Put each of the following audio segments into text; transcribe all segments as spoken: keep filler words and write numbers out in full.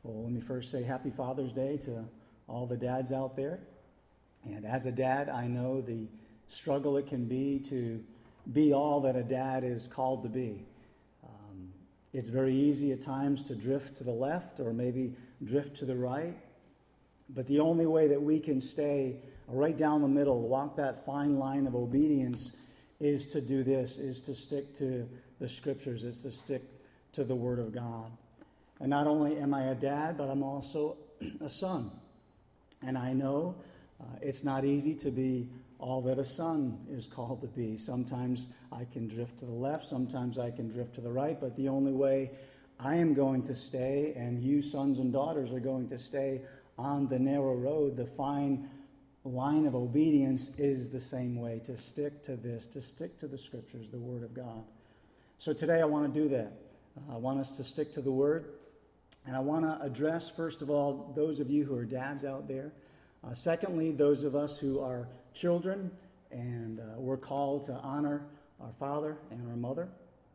Well, let me first say Happy Father's Day to all the dads out there. And as a dad, I know the struggle it can be to be all that a dad is called to be. Um, it's very easy at times to drift to the left or maybe drift to the right. But the only way that we can stay right down the middle, walk that fine line of obedience, is to do this, is to stick to the Scriptures, is to stick to the Word of God. And not only am I a dad, but I'm also a son. And I know uh, it's not easy to be all that a son is called to be. Sometimes I can drift to the left, sometimes I can drift to the right, but the only way I am going to stay, and you sons and daughters are going to stay on the narrow road, the fine line of obedience, is the same way, to stick to this, to stick to the Scriptures, the Word of God. So today I want to do that. Uh, I want us to stick to the Word, and I want to address, first of all, those of you who are dads out there. Uh, secondly, those of us who are children, and uh, we're called to honor our father and our mother.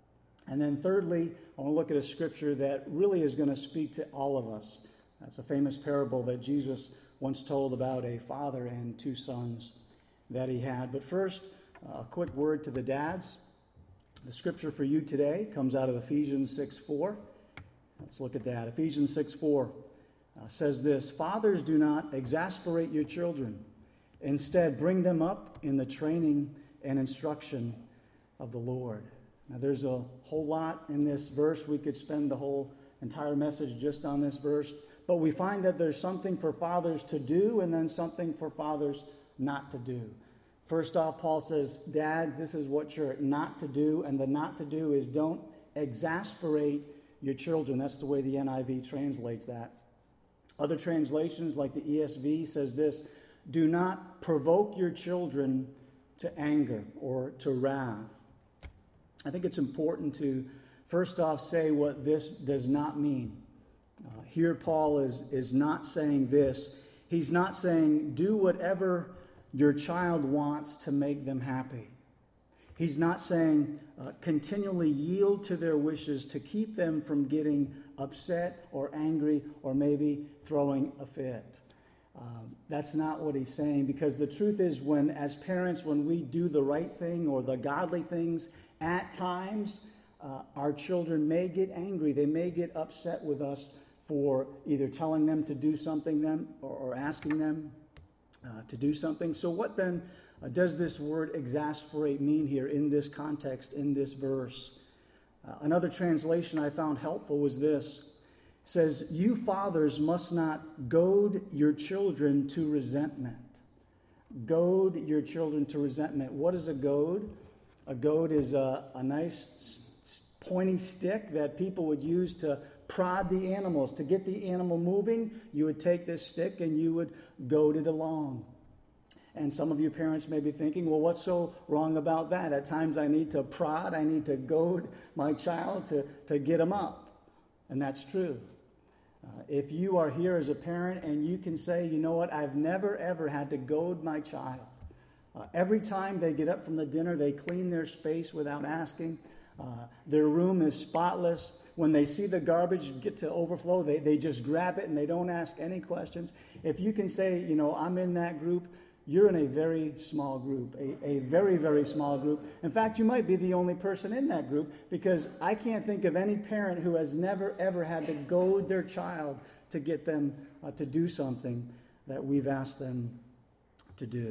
And then thirdly, I want to look at a scripture that really is going to speak to all of us. That's a famous parable that Jesus once told about a father and two sons that he had. But first, a quick word to the dads. The scripture for you today comes out of Ephesians six four. Let's look at that. Ephesians six four uh, says this: "Fathers, do not exasperate your children. Instead, bring them up in the training and instruction of the Lord." Now, there's a whole lot in this verse. We could spend the whole entire message just on this verse. But we find that there's something for fathers to do and then something for fathers not to do. First off, Paul says, dads, this is what you're not to do. And the not to do is don't exasperate your children. That's the way the N I V translates that. Other translations, like the E S V, says this: do not provoke your children to anger or to wrath. I think it's important to, first off, say what this does not mean. Uh, here Paul is, is not saying this. He's not saying do whatever your child wants to make them happy. He's not saying uh, continually yield to their wishes to keep them from getting upset or angry or maybe throwing a fit. Um, that's not what he's saying, because the truth is, when, as parents, when we do the right thing or the godly things, at times uh, our children may get angry. They may get upset with us for either telling them to do something them or, or asking them uh, to do something. So what then uh, does this word exasperate mean here in this context, in this verse? Uh, another translation I found helpful was this. It says, "You fathers must not goad your children to resentment." Goad your children to resentment. What is a goad? A goad is a, a nice pointy stick that people would use to prod the animals. To get the animal moving, you would take this stick and you would goad it along. And some of you parents may be thinking, well, what's so wrong about that? At times I need to prod, I need to goad my child to, to get him up. And that's true. Uh, if you are here as a parent and you can say, you know what, I've never ever had to goad my child. Uh, every time they get up from the dinner, they clean their space without asking. Uh, their room is spotless. When they see the garbage get to overflow, they, they just grab it and they don't ask any questions. If you can say, you know, I'm in that group, you're in a very small group, a, a very, very small group. In fact, you might be the only person in that group, because I can't think of any parent who has never, ever had to goad their child to get them uh, to do something that we've asked them to do.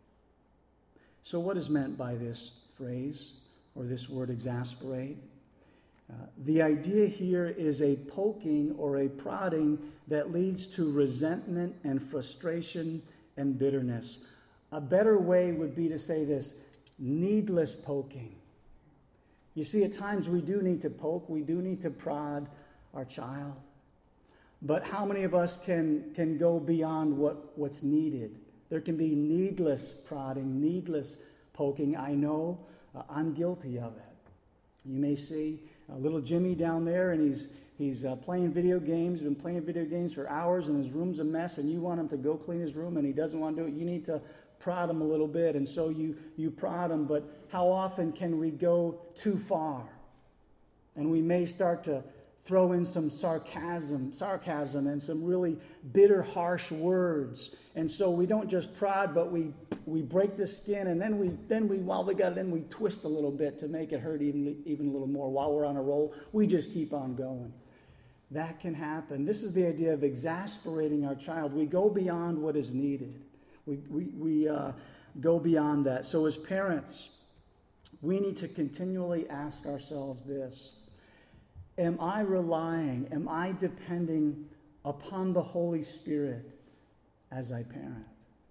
So what is meant by this phrase or this word exasperate? Uh, the idea here is a poking or a prodding that leads to resentment and frustration and bitterness. A better way would be to say this: needless poking. You see, at times we do need to poke, we do need to prod our child. But how many of us can, can go beyond what, what's needed? There can be needless prodding, needless poking. I know uh, I'm guilty of it. You may see uh, little Jimmy down there, and he's he's uh, playing video games, been playing video games for hours, and his room's a mess, and you want him to go clean his room, and he doesn't want to do it. You need to prod him a little bit, and so you, you prod him. But how often can we go too far? And we may start to throw in some sarcasm, sarcasm and some really bitter, harsh words. And so we don't just prod, but we we break the skin, and then we then we while we got it in, we twist a little bit to make it hurt even even a little more. While we're on a roll, we just keep on going. That can happen. This is the idea of exasperating our child. We go beyond what is needed. We we we uh, go beyond that. So as parents, we need to continually ask ourselves this: am I relying, am I depending upon the Holy Spirit as I parent?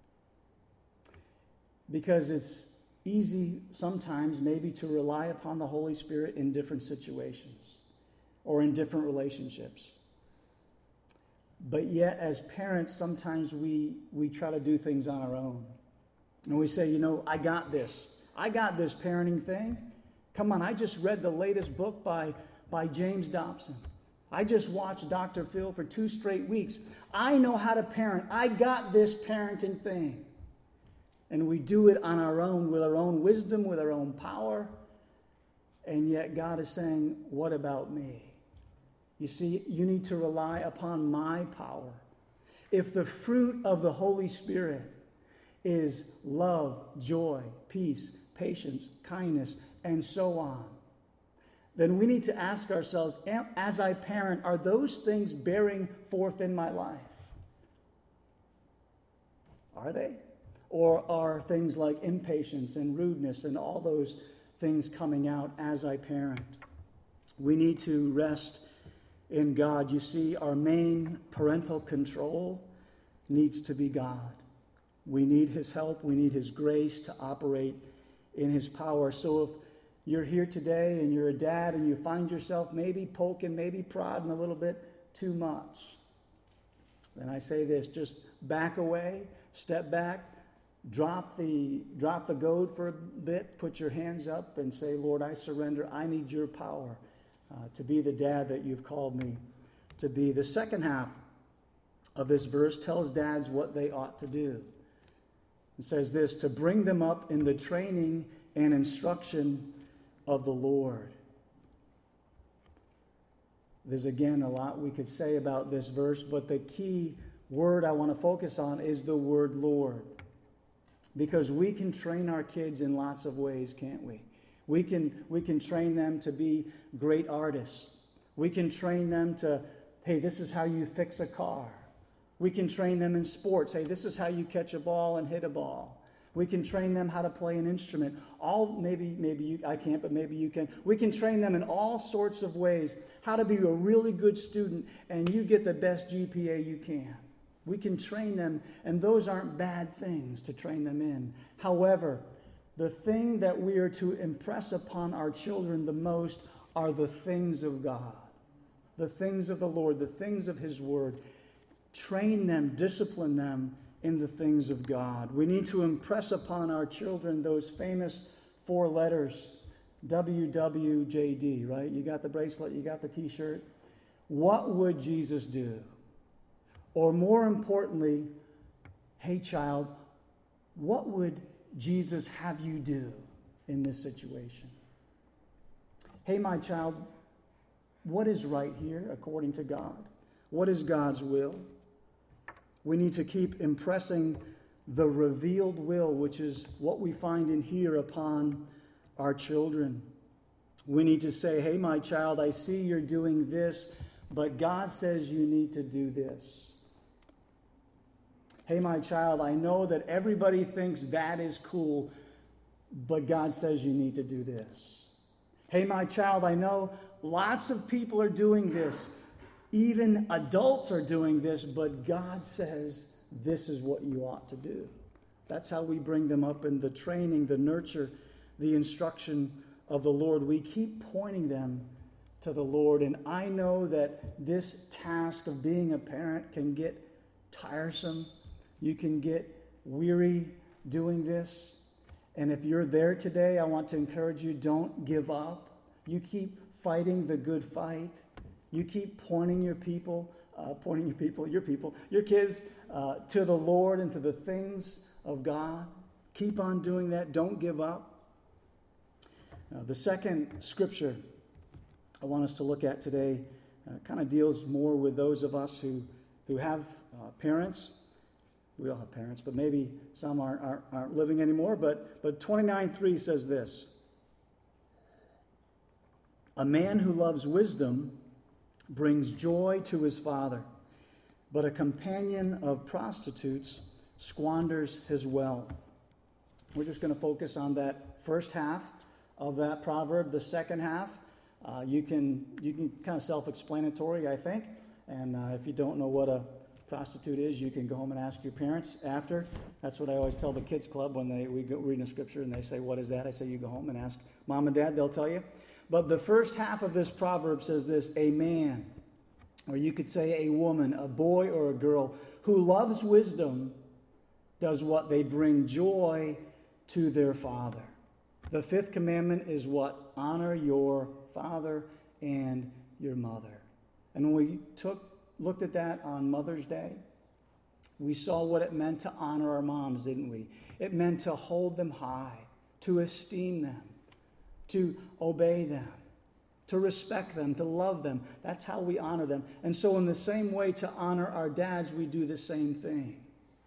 Because it's easy sometimes maybe to rely upon the Holy Spirit in different situations or in different relationships. But yet, as parents, sometimes we, we try to do things on our own. And we say, you know, I got this. I got this parenting thing. Come on, I just read the latest book by, by James Dobson. I just watched Doctor Phil for two straight weeks. I know how to parent. I got this parenting thing. And we do it on our own, with our own wisdom, with our own power. And yet God is saying, what about me? You see, you need to rely upon my power. If the fruit of the Holy Spirit is love, joy, peace, patience, kindness, and so on, then we need to ask ourselves, as I parent, are those things bearing forth in my life? Are they? Or are things like impatience and rudeness and all those things coming out as I parent? We need to rest in God. You see, our main parental control needs to be God. We need His help. We need His grace to operate in His power. So if you're here today and you're a dad and you find yourself maybe poking, maybe prodding a little bit too much, then I say this: just back away, step back, drop the drop the goad for a bit, put your hands up and say, Lord, I surrender. I need your power uh, to be the dad that you've called me to be. The second half of this verse tells dads what they ought to do. It says this: to bring them up in the training and instruction of the Lord. There's again a lot we could say about this verse, but the key word I want to focus on is the word Lord. Because we can train our kids in lots of ways, can't we? We can, we can train them to be great artists. We can train them to, hey, this is how you fix a car. We can train them in sports. Hey, this is how you catch a ball and hit a ball. We can train them how to play an instrument. All maybe maybe you I can't, but maybe you can. We can train them in all sorts of ways how to be a really good student and you get the best G P A you can. We can train them, and those aren't bad things to train them in. However, the thing that we are to impress upon our children the most are the things of God, the things of the Lord, the things of His Word. Train them, discipline them in the things of God. We need to impress upon our children those famous four letters, W W J D, right? You got the bracelet, you got the t-shirt. What would Jesus do? Or more importantly, hey child, what would Jesus have you do in this situation? Hey my child, what is right here according to God? What is God's will? We need to keep impressing the revealed will, which is what we find in here, upon our children. We need to say, hey, my child, I see you're doing this, but God says you need to do this. Hey, my child, I know that everybody thinks that is cool, but God says you need to do this. Hey, my child, I know lots of people are doing this. Even adults are doing this, but God says this is what you ought to do. That's how we bring them up in the training, the nurture, the instruction of the Lord. We keep pointing them to the Lord. And I know that this task of being a parent can get tiresome. You can get weary doing this. And if you're there today, I want to encourage you, don't give up. You keep fighting the good fight. You keep pointing your people, uh, pointing your people, your people, your kids uh, to the Lord and to the things of God. Keep on doing that. Don't give up. Uh, the second scripture I want us to look at today uh, kind of deals more with those of us who, who have uh, parents. We all have parents, but maybe some aren't, aren't, aren't living anymore. But, but twenty-nine three says this: a man who loves wisdom brings joy to his father, but a companion of prostitutes squanders his wealth. We're just going to focus on that first half of that proverb. The second half, uh, you can you can kind of self-explanatory, I think. And uh, if you don't know what a prostitute is, you can go home and ask your parents after. That's what I always tell the kids club when they we go reading a scripture and they say, "What is that?" I say, "You go home and ask mom and dad; they'll tell you." But the first half of this proverb says this: a man, or you could say a woman, a boy or a girl who loves wisdom does what? They bring joy to their father. The fifth commandment is what? Honor your father and your mother. And when we took looked at that on Mother's Day, we saw what it meant to honor our moms, didn't we? It meant to hold them high, to esteem them, to obey them, to respect them, to love them. That's how we honor them. And so in the same way, to honor our dads, we do the same thing.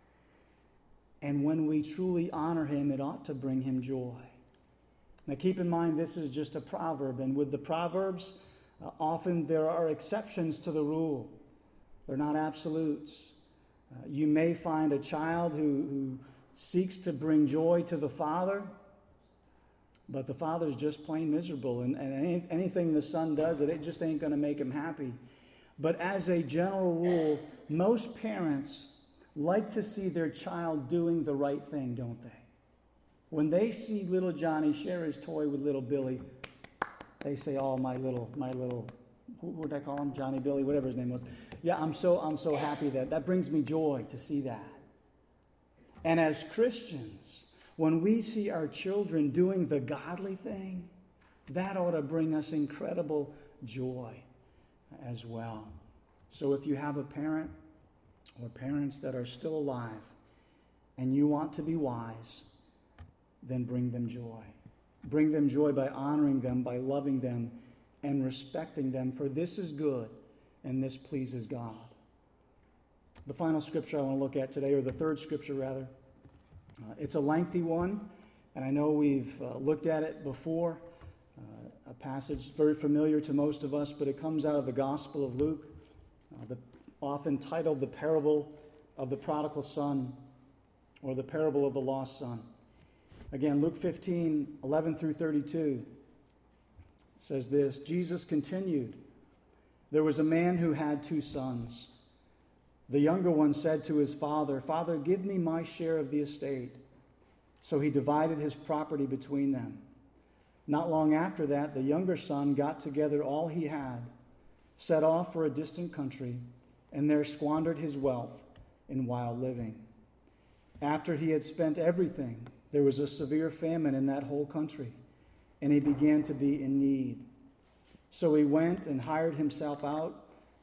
And when we truly honor him, it ought to bring him joy. Now keep in mind, this is just a proverb. And with the proverbs, uh, often there are exceptions to the rule. They're not absolutes. Uh, you may find a child who, who seeks to bring joy to the father, but the father's just plain miserable. And, and any, anything the son does, it, it just ain't going to make him happy. But as a general rule, most parents like to see their child doing the right thing, don't they? When they see little Johnny share his toy with little Billy, they say, "Oh, my little, my little," who would I call him? Johnny, Billy, whatever his name was. Yeah, I'm so, I'm so happy that that brings me joy to see that. And as Christians, when we see our children doing the godly thing, that ought to bring us incredible joy as well. So if you have a parent or parents that are still alive and you want to be wise, then bring them joy. Bring them joy by honoring them, by loving them, and respecting them, for this is good and this pleases God. The final scripture I want to look at today, or the third scripture rather, uh, it's a lengthy one, and I know we've uh, looked at it before, uh, a passage very familiar to most of us, but it comes out of the Gospel of Luke, uh, the, often titled the parable of the prodigal son, or the parable of the lost son. Again, Luke fifteen, eleven through thirty-two says this: Jesus continued, "There was a man who had two sons. The younger one said to his father, 'Father, give me my share of the estate.' So he divided his property between them. Not long after that, the younger son got together all he had, set off for a distant country, and there squandered his wealth in wild living. After he had spent everything, there was a severe famine in that whole country, and he began to be in need. So he went and hired himself out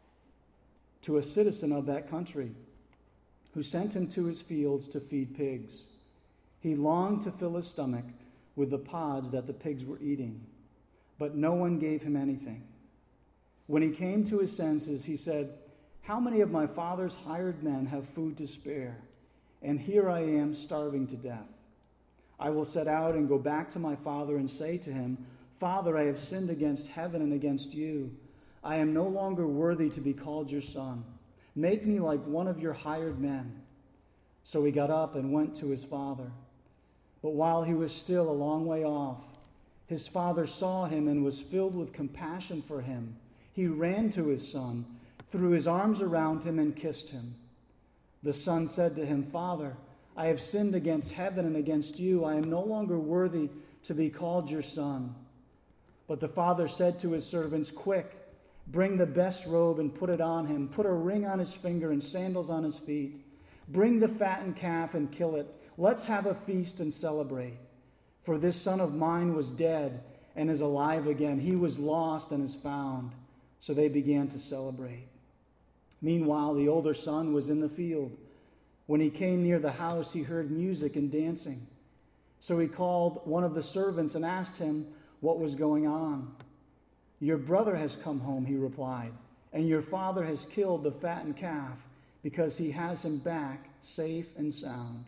to a citizen of that country, who sent him to his fields to feed pigs. He longed to fill his stomach with the pods that the pigs were eating, but no one gave him anything. When he came to his senses, he said, 'How many of my father's hired men have food to spare? And here I am starving to death. I will set out and go back to my father and say to him, Father, I have sinned against heaven and against you. I am no longer worthy to be called your son. Make me like one of your hired men.' So he got up and went to his father. But while he was still a long way off, his father saw him and was filled with compassion for him. He ran to his son, threw his arms around him, and kissed him. The son said to him, 'Father, I have sinned against heaven and against you. I am no longer worthy to be called your son.' But the father said to his servants, 'Quick, bring the best robe and put it on him. Put a ring on his finger and sandals on his feet. Bring the fattened calf and kill it. Let's have a feast and celebrate. For this son of mine was dead and is alive again. He was lost and is found.' So they began to celebrate. Meanwhile, the older son was in the field. When he came near the house, he heard music and dancing. So he called one of the servants and asked him what was going on. 'Your brother has come home,' he replied, and your father has killed the fattened calf because he has him back safe and sound."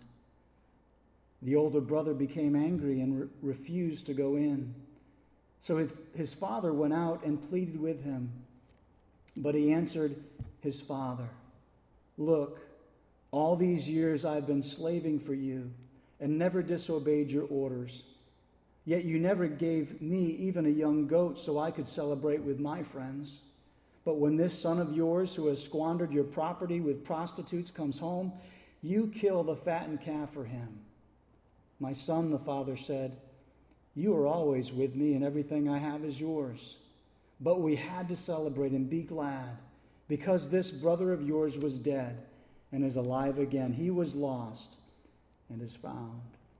The older brother became angry and re- refused to go in. So his, his father went out and pleaded with him. But he answered his father, "Look, all these years I've been slaving for you and never disobeyed your orders. Yet you never gave me even a young goat so I could celebrate with my friends. But when this son of yours who has squandered your property with prostitutes comes home, you kill the fattened calf for him." "My son," the father said, "you are always with me and everything I have is yours. But we had to celebrate and be glad because this brother of yours was dead and is alive again. He was lost and is found."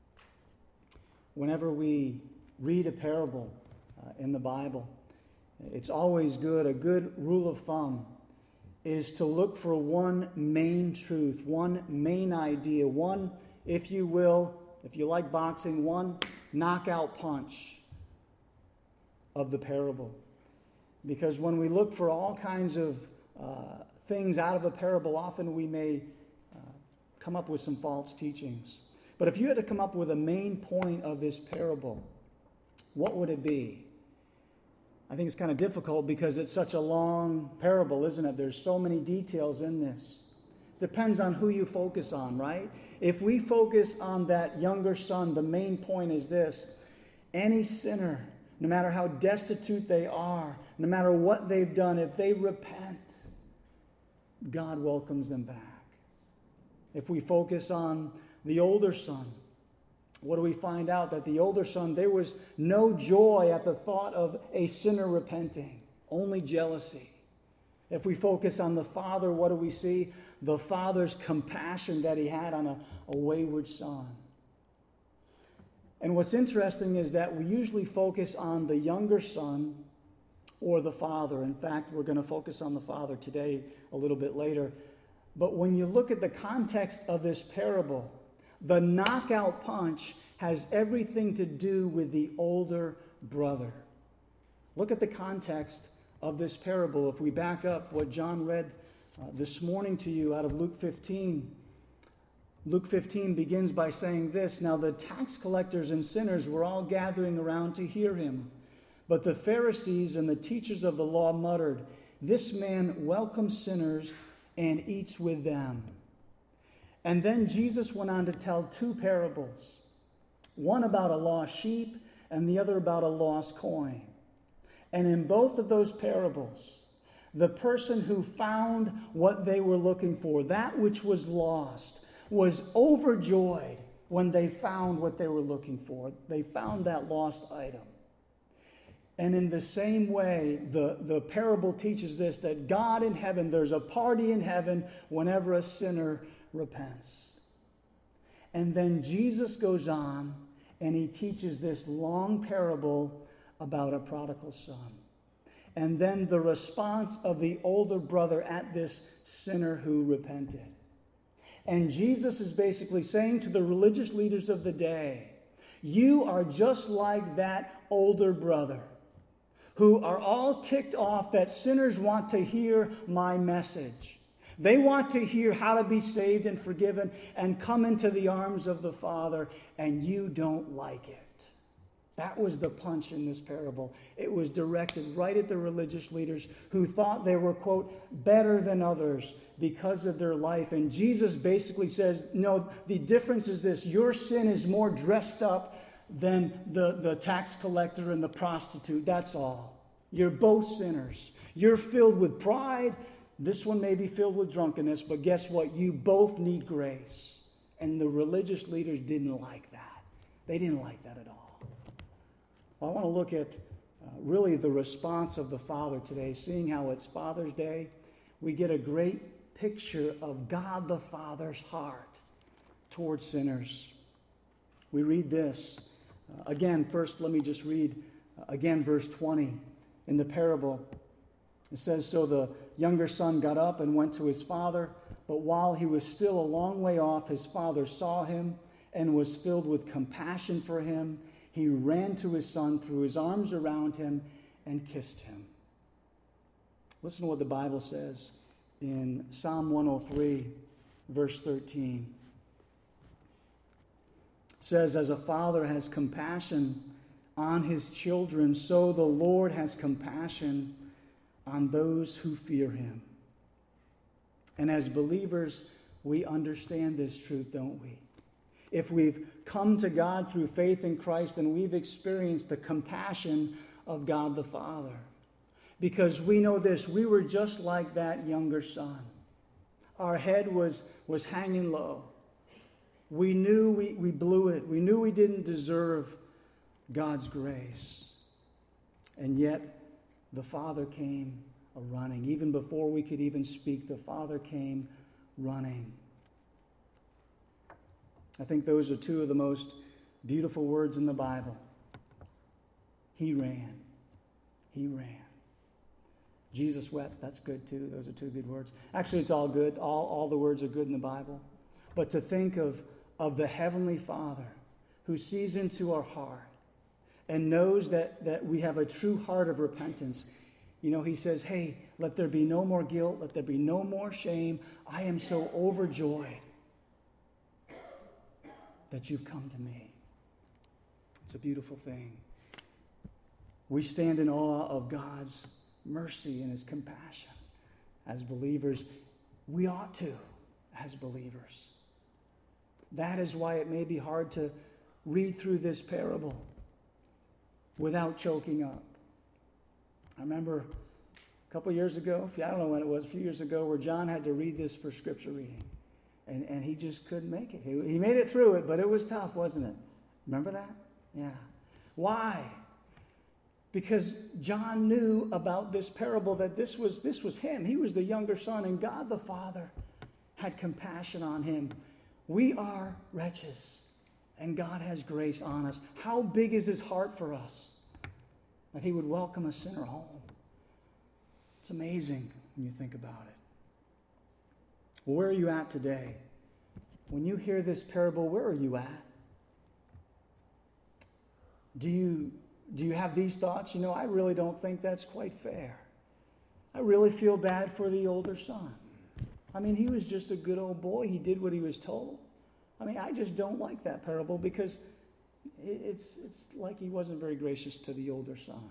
Whenever we read a parable uh, in the Bible, it's always good, a good rule of thumb is to look for one main truth, one main idea, one, if you will, if you like boxing, one knockout punch of the parable. Because when we look for all kinds of uh, things out of a parable, often we may uh, come up with some false teachings. But if you had to come up with a main point of this parable, what would it be? I think it's kind of difficult because it's such a long parable, isn't it? There's so many details in this. Depends on who you focus on, right? If we focus on that younger son, the main point is this: any sinner, no matter how destitute they are, no matter what they've done, if they repent, God welcomes them back. If we focus on the older son, what do we find out? That the older son, there was no joy at the thought of a sinner repenting, only jealousy. If we focus on the father, what do we see? The father's compassion that he had on a, a wayward son. And what's interesting is that we usually focus on the younger son or the father. In fact, we're going to focus on the father today a little bit later. But when you look at the context of this parable, the knockout punch has everything to do with the older brother. Look at the context of this parable. If we back up what John read uh, this morning to you out of Luke fifteen, Luke fifteen begins by saying this: "Now the tax collectors and sinners were all gathering around to hear him. But the Pharisees and the teachers of the law muttered, 'This man welcomes sinners and eats with them.'" And then Jesus went on to tell two parables, one about a lost sheep and the other about a lost coin. And in both of those parables, the person who found what they were looking for, that which was lost, was overjoyed when they found what they were looking for. They found that lost item. And in the same way, the, the parable teaches this, that God in heaven, there's a party in heaven whenever a sinner repents. And then Jesus goes on and he teaches this long parable about a prodigal son. And then the response of the older brother at this sinner who repented. And Jesus is basically saying to the religious leaders of the day, you are just like that older brother, who are all ticked off that sinners want to hear my message. They want to hear how to be saved and forgiven and come into the arms of the Father, and you don't like it. That was the punch in this parable. It was directed right at the religious leaders who thought they were, quote, better than others because of their life. And Jesus basically says, no, the difference is this: your sin is more dressed up than the, the tax collector and the prostitute. That's all. You're both sinners. You're filled with pride. This one may be filled with drunkenness, but guess what? You both need grace. And the religious leaders didn't like that. They didn't like that at all. Well, I want to look at uh, really the response of the Father today, seeing how it's Father's Day. We get a great picture of God the Father's heart towards sinners. We read this. Uh, again, first, let me just read uh, again verse twenty in the parable. It says, "So the younger son got up and went to his father, but while he was still a long way off, his father saw him and was filled with compassion for him. He ran to his son, threw his arms around him, and kissed him." Listen to what the Bible says in Psalm one oh three, verse thirteen. It says, as a father has compassion on his children, so the Lord has compassion on those who fear him. And as believers, we understand this truth, don't we? If we've come to God through faith in Christ, and we've experienced the compassion of God the Father. Because we know this, we were just like that younger son. Our head was, was hanging low. We knew we, we blew it. We knew we didn't deserve God's grace. And yet, the Father came a-running. Even before we could even speak, the Father came running. I think those are two of the most beautiful words in the Bible. He ran. He ran. Jesus wept. That's good too. Those are two good words. Actually, it's all good. All, all the words are good in the Bible. But to think of, of the Heavenly Father who sees into our heart and knows that, that we have a true heart of repentance. You know, he says, hey, let there be no more guilt. Let there be no more shame. I am so overjoyed that you've come to me. It's a beautiful thing. We stand in awe of God's mercy and his compassion. As believers, we ought to, as believers. That is why it may be hard to read through this parable without choking up. I remember a couple years ago, I don't know when it was, a few years ago, where John had to read this for scripture reading. And, and he just couldn't make it. He, he made it through it, but it was tough, wasn't it? Remember that? Yeah. Why? Because John knew about this parable, that this was, this was him. He was the younger son, and God the Father had compassion on him. We are wretches, and God has grace on us. How big is his heart for us? That he would welcome a sinner home. It's amazing when you think about it. Well, where are you at today? When you hear this parable, where are you at? Do you, do you have these thoughts? You know, I really don't think that's quite fair. I really feel bad for the older son. I mean, he was just a good old boy. He did what he was told. I mean, I just don't like that parable because it's, it's like he wasn't very gracious to the older son.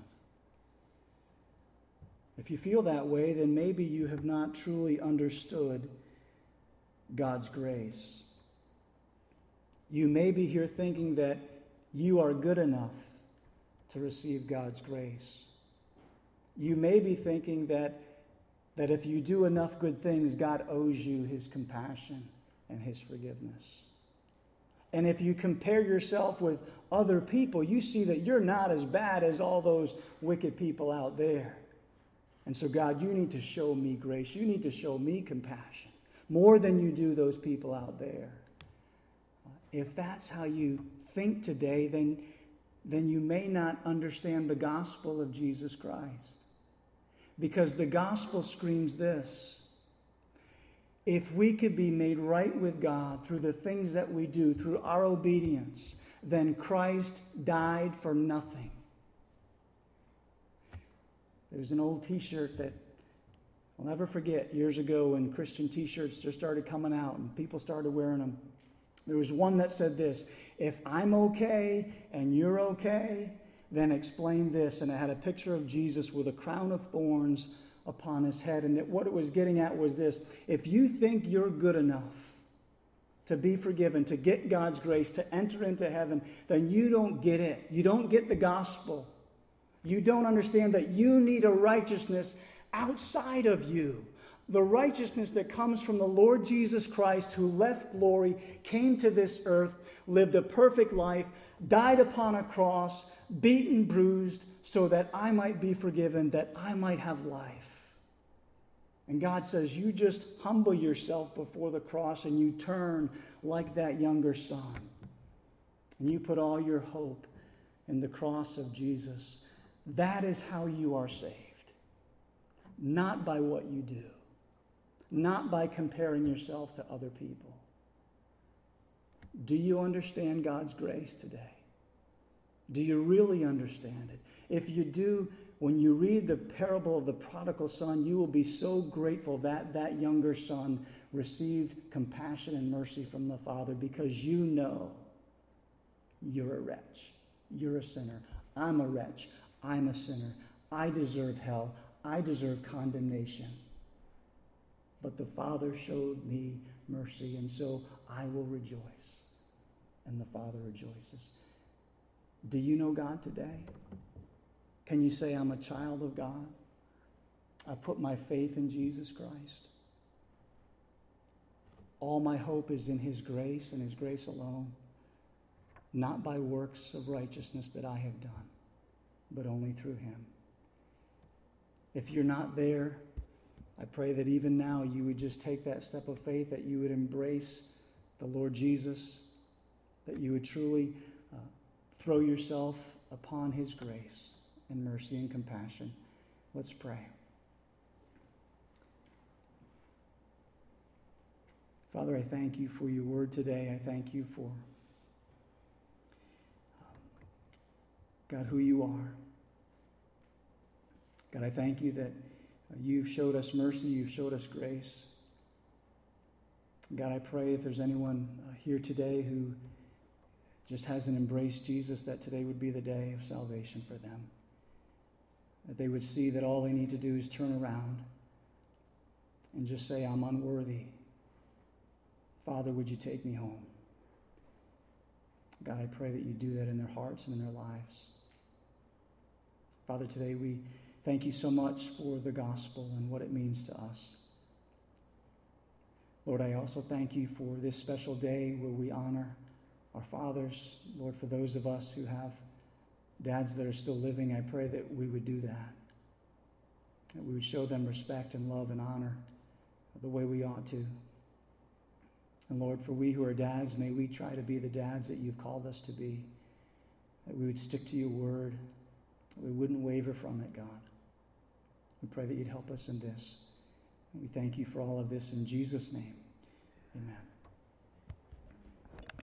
If you feel that way, then maybe you have not truly understood God's grace. You may be here thinking that you are good enough to receive God's grace. You may be thinking that, that if you do enough good things, God owes you his compassion and his forgiveness. And if you compare yourself with other people, you see that you're not as bad as all those wicked people out there. And so, God, you need to show me grace. You need to show me compassion more than you do those people out there. If that's how you think today, then, then you may not understand the gospel of Jesus Christ. Because the gospel screams this: if we could be made right with God through the things that we do, through our obedience, then Christ died for nothing. There's an old t-shirt that I'll never forget years ago when Christian t-shirts just started coming out and people started wearing them. There was one that said this: if I'm okay and you're okay, then explain this. And it had a picture of Jesus with a crown of thorns upon his head. And it, what it was getting at was this: if you think you're good enough to be forgiven, to get God's grace, to enter into heaven, then you don't get it. You don't get the gospel. You don't understand that you need a righteousness outside of you. The righteousness that comes from the Lord Jesus Christ, who left glory, came to this earth, lived a perfect life, died upon a cross, beaten, bruised, so that I might be forgiven, that I might have life. And God says, you just humble yourself before the cross and you turn like that younger son. And you put all your hope in the cross of Jesus. That is how you are saved. Not by what you do. Not by comparing yourself to other people. Do you understand God's grace today? Do you really understand it? If you do, when you read the parable of the prodigal son, you will be so grateful that that younger son received compassion and mercy from the Father, because you know you're a wretch. You're a sinner. I'm a wretch. I'm a sinner. I deserve hell. I deserve condemnation. But the Father showed me mercy, and so I will rejoice. And the Father rejoices. Do you know God today? Can you say, I'm a child of God? I put my faith in Jesus Christ. All my hope is in his grace and his grace alone, not by works of righteousness that I have done, but only through him. If you're not there, I pray that even now you would just take that step of faith, that you would embrace the Lord Jesus, that you would truly uh, throw yourself upon his grace and mercy and compassion. Let's pray. Father, I thank you for your word today. I thank you for, um, God, who you are. God, I thank you that uh, you've showed us mercy, you've showed us grace. God, I pray if there's anyone uh, here today who just hasn't embraced Jesus, that today would be the day of salvation for them. That they would see that all they need to do is turn around and just say, I'm unworthy. Father, would you take me home? God, I pray that you do that in their hearts and in their lives. Father, today we thank you so much for the gospel and what it means to us. Lord, I also thank you for this special day where we honor our fathers. Lord, for those of us who have dads that are still living, I pray that we would do that. That we would show them respect and love and honor the way we ought to. And Lord, for we who are dads, may we try to be the dads that you've called us to be. That we would stick to your word. That we wouldn't waver from it, God. We pray that you'd help us in this. And we thank you for all of this in Jesus' name. Amen.